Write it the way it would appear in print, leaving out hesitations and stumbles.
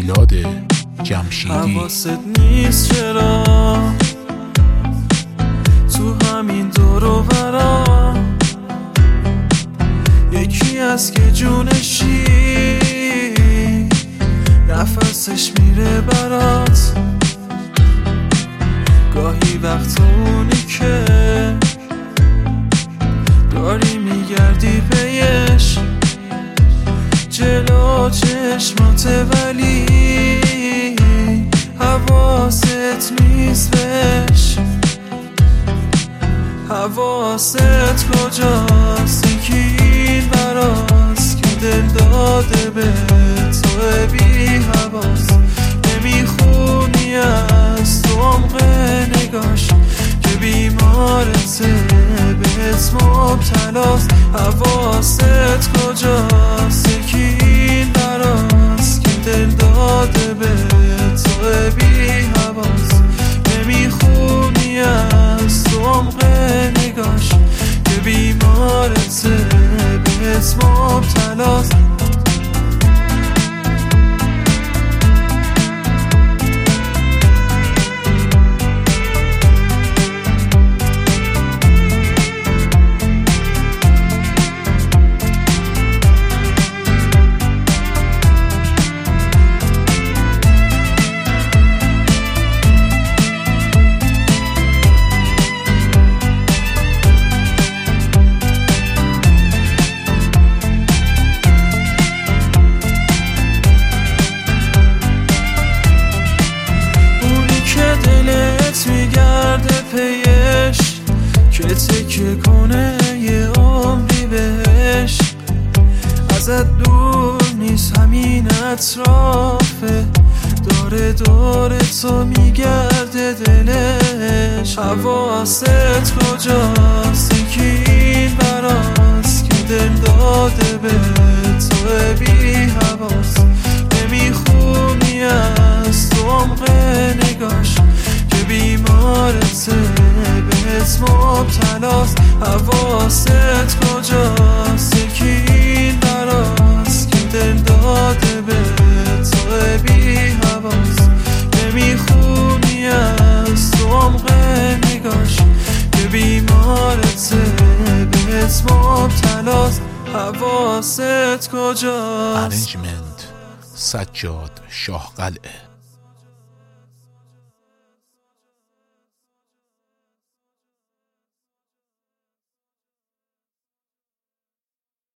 میلاد جمشیدی. حواست نیست چرا تو همین دور و برا یکی از که جونشی نفسش میره برات. گاهی وقت اونی که داری میگردی پیش جلو چشمات، ولی حواست نیست بهش. حواست کجاست؟ یکی این براست که دل داده به تو بی حواس. نمیخونی از تو عمق نگاش که بیمارته به اسم مبتلاست. حواست کجاست؟ یکی این براست که دل داده به تو بی حواس. نمیخونی از تو عمق نگاش که بیمارته به اسم مبتلاست. میگرده پیش که تکیه کنه یه عمری بهش. ازت دور نیست همین اطرافه، داره دور تو میگرده دلش. حواست کجاست؟ یکی این براست که دل داده به تو بی حواس. نمیخونی از تو عمق نگاش که بیمارته به اسم مبتلاست. حواست کجاست؟ یکی این براست که دل داده به تو بی حواس. نمیخونی از تو عمق نگاش که بیمارته به اسم مبتلاست. حواست کجاست؟ ارنجمنت سجاد شاه قلعه.